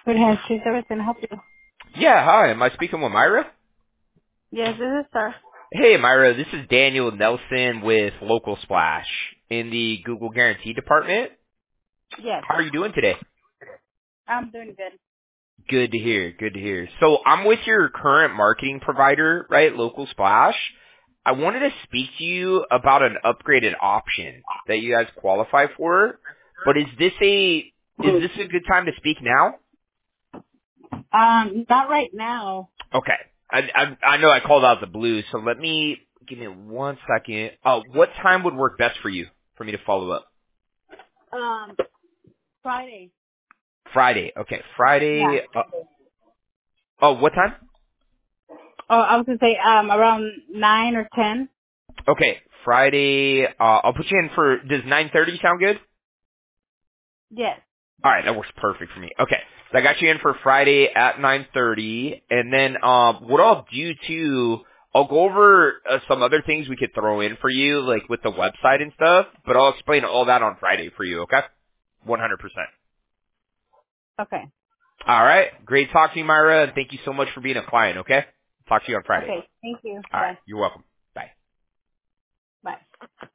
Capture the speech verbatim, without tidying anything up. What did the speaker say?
Good hand street service can I help you. Yeah, hi. Am I speaking with Myra? Yes, this is sir. Hey, Myra. This is Daniel Nelson with Local Splash in the Google Guarantee Department. Yes, How are you doing today? I'm doing good. Good to hear. Good to hear. So I'm with your current marketing provider, right, Local Splash. I wanted to speak to you about an upgraded option that you guys qualify for. But is this a is this a good time to speak now? Um, not right now. Okay. I, I I know I called out the blue, so let me give me one second. Uh, what time would work best for you for me to follow up? Um, Friday. Friday. Okay, Yeah. Friday. Uh, oh, what time? Oh, I was gonna say um around nine or ten. Okay, Friday. Uh, I'll put you in for. Does nine thirty sound good? Yes. All right, that works perfect for me. Okay, so I got you in for Friday at nine thirty, and then um, what I'll do too, I'll go over uh, some other things we could throw in for you, like with the website and stuff. But I'll explain all that on Friday for you. Okay, one hundred percent. Okay. All right. Great talking to you, Myra, and thank you so much for being a client, okay? Talk to you on Friday. Okay. Thank you. All right. Bye. You're welcome. Bye. Bye.